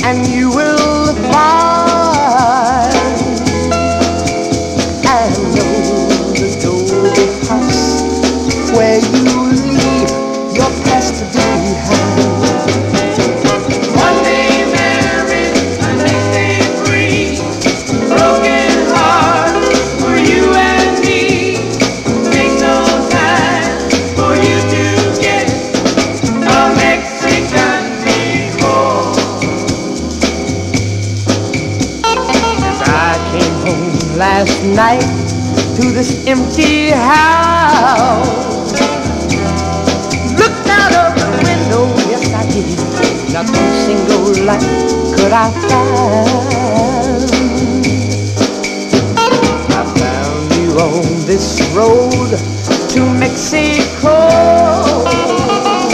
and you will find and know the Dolby house where you leave your past behind. One day married, the next day free. Broken heart for you and me. Take no time for you to get a Mexican meatball. As I came home last night to this empty house, looked out of the window, yes I did. Not a single light could I find. I found you on this road to Mexico.